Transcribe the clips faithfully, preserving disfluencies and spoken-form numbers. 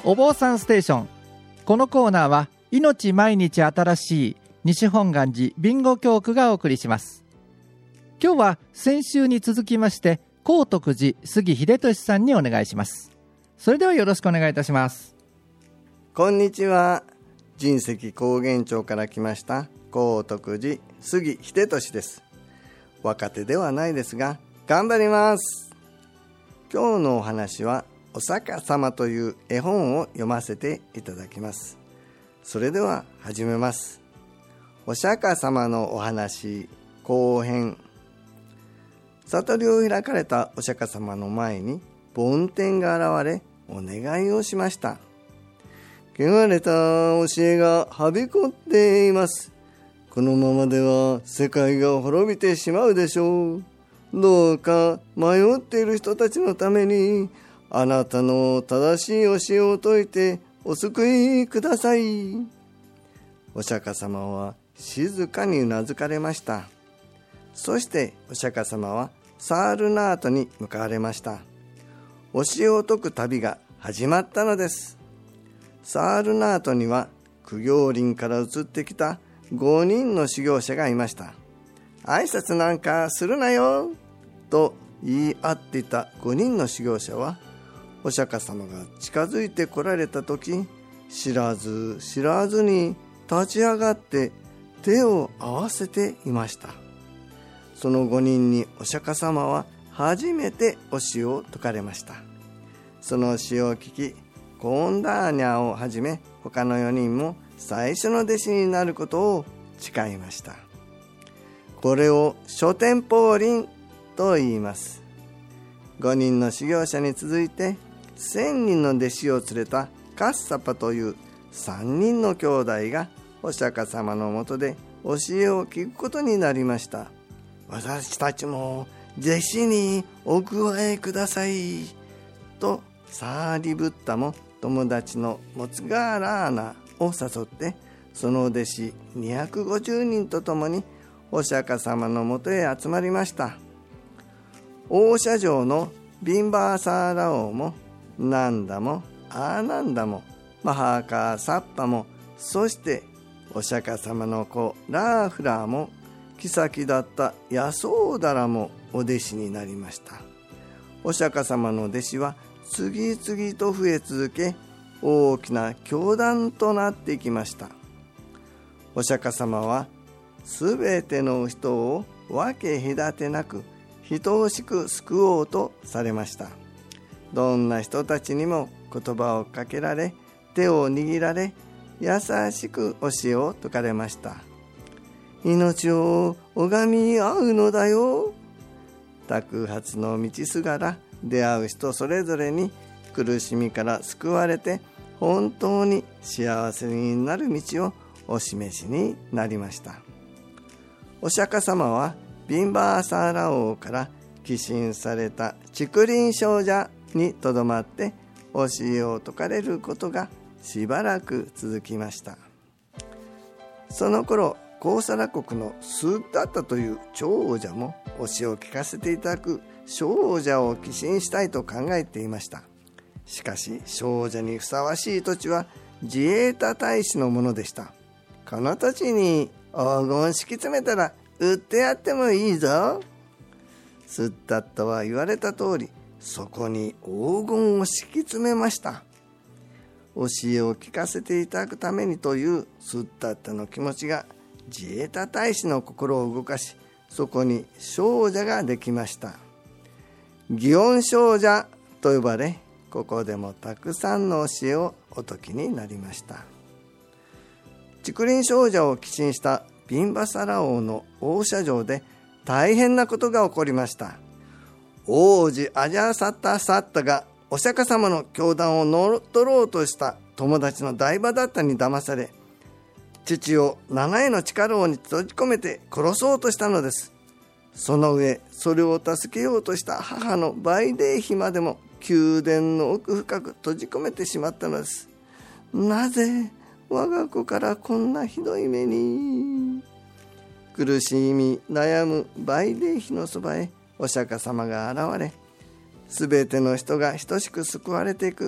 お坊さんステーション。このコーナーは命毎日新しい西本願寺ビンゴ教区がお送りします。今日は先週に続きまして高徳寺杉秀俊さんにお願いします。それではよろしくお願いいたします。 こんにちは。神石高原町から来ました高徳寺杉秀俊です。若手ではないですが頑張ります。今日のお話はお釈迦様という絵本を読ませていただきます。それでは始めます。お釈迦様のお話後編。悟りを開かれたお釈迦様の前に梵天が現れお願いをしました。汚れた教えがはびこっています。このままでは世界が滅びてしまうでしょう。どうか迷っている人たちのためにあなたの正しい教えを説いてお救いください。お釈迦様は静かにうなずかれました。そしてお釈迦様はサールナートに向かわれました。教えを説く旅が始まったのです。サールナートには苦行林から移ってきたごにんの修行者がいました。挨拶なんかするなよと言い合っていたごにんの修行者はお釈迦様が近づいてこられた時、知らず知らずに立ち上がって手を合わせていました。そのごにんにお釈迦様は初めて教えを説かれました。その教えを聞き、コーンダーニャをはじめ他のよにんも最初の弟子になることを誓いました。これを諸天法輪と言います。ごにんの修行者に続いてせんにんの弟子を連れたカッサパというさんにんの兄弟がお釈迦様のもとで教えを聞くことになりました。私たちも弟子にお加えくださいとサーリブッダも友達のモツガーラーナを誘ってその弟子にひゃくごじゅうにんと共にお釈迦様のもとへ集まりました。王社城のビンバーサーラ王もナンダもアーナンダもマハーカーサッパもそしてお釈迦様の子ラーフラーも妃だったヤソーダラもお弟子になりました。お釈迦様の弟子は次々と増え続け大きな教団となっていきました。お釈迦様はすべての人を分け隔てなく等しく救おうとされました。どんな人たちにも言葉をかけられ手を握られ優しく教えを説かれました。命を拝み合うのだよ。托発の道すがら出会う人それぞれに苦しみから救われて本当に幸せになる道をお示しになりました。お釈迦様はビンバーサーラ王から寄進された竹林少女にとどまって教えを説かれることがしばらく続きました。その頃コーサラ国のスーダッタという長者も教えを聞かせていただく少女を寄進したいと考えていました。しかし少女にふさわしい土地は自衛隊大使のものでした。この土地に黄金敷き詰めたら売ってやってもいいぞ。スッダッタは言われた通りそこに黄金を敷き詰めました。教えを聞かせていただくためにというスッダッタの気持ちが自衛隊大使の心を動かし、そこに少女ができました。祇園少女と呼ばれ、ここでもたくさんの教えをお説きになりました。竹林少女を寄進したビンバサラ王の王社城で大変なことが起こりました。王子アジャーサッタサッタがお釈迦様の教団を乗っ取ろうとした友達のダイバダッタに騙され、父を七重の地下牢に閉じ込めて殺そうとしたのです。その上それを助けようとした母のバイデー妃までも宮殿の奥深く閉じ込めてしまったのです。なぜ我が子からこんなひどい目に。苦しみ悩むバイデー妃のそばへお釈迦様が現れ、すべての人が等しく救われていく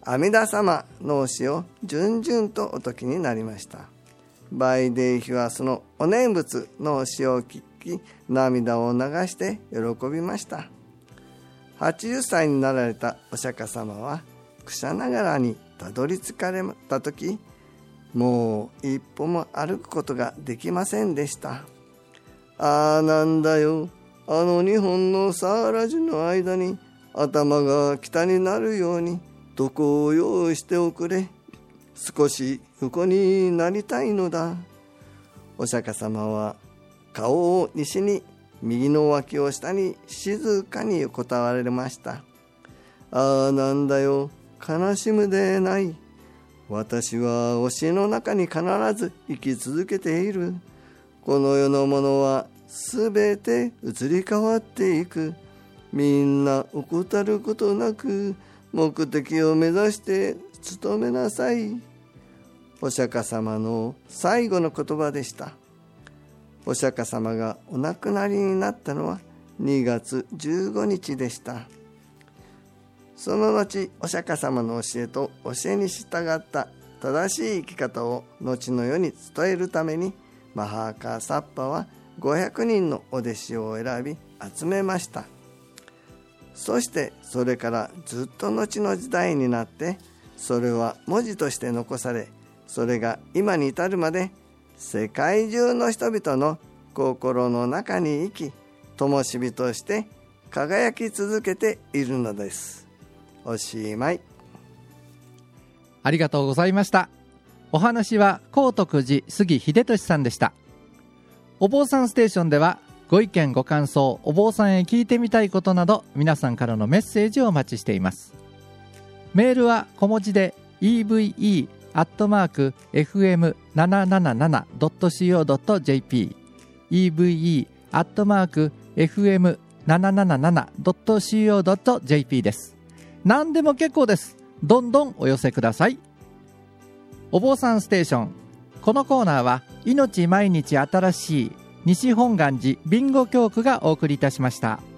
阿弥陀様の教えを順々とお説きになりました。梅泥妃はそのお念仏の教えを聞き、涙を流して喜びました。はちじゅっさいになられたお釈迦様は草ながらにたどり着かれた時、もう一歩も歩くことができませんでした。ああ、なんだよ、あの二本のサーラ樹の間に頭が北になるように床を用意しておくれ。少し横になりたいのだ。お釈迦様は顔を西に、右の脇を下に静かに横たわれました。ああ、なんだよ、悲しむでない。私は教えの中に必ず生き続けている。この世のものはすべて移り変わっていく。みんな怠ることなく目的を目指して努めなさい。お釈迦様の最後の言葉でした。お釈迦様がお亡くなりになったのはにがつじゅうごにちでした。その後、お釈迦様の教えと教えに従った正しい生き方を後の世に伝えるために、マハーカーサッパはごひゃくにんのお弟子を選び集めました。そしてそれからずっと後の時代になって、それは文字として残され、それが今に至るまで世界中の人々の心の中に生き、灯火として輝き続けているのです。おしまい。 ありがとうございました。お話は高徳寺杉秀俊さんでした。お坊さんステーションではご意見ご感想、お坊さんへ聞いてみたいことなど、皆さんからのメッセージをお待ちしています。メールは小文字で イーブイイー アットマーク エフエムななななな ドット シーオー ドット ジェーピー イーブイイー アットマーク エフエムななななな ドット シーオー ドット ジェーピー です。何でも結構です。どんどんお寄せください。お坊さんステーション、このコーナーは命毎日新しい西本願寺備後教区がお送りいたしました。